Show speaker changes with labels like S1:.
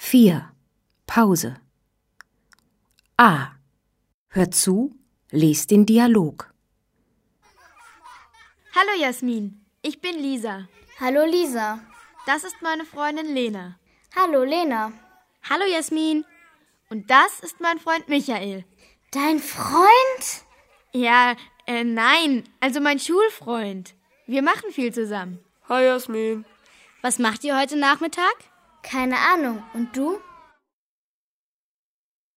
S1: 4. Pause. A. Hört zu, lest den Dialog.
S2: Hallo Jasmin, ich bin Lisa.
S3: Hallo Lisa.
S2: Das ist meine Freundin Lena.
S3: Hallo Lena.
S2: Hallo Jasmin. Und das ist mein Freund Michael.
S3: Dein Freund?
S2: Ja, nein, also mein Schulfreund. Wir machen viel zusammen.
S4: Hi Jasmin.
S5: Was macht ihr heute Nachmittag?
S3: Keine Ahnung. Und du?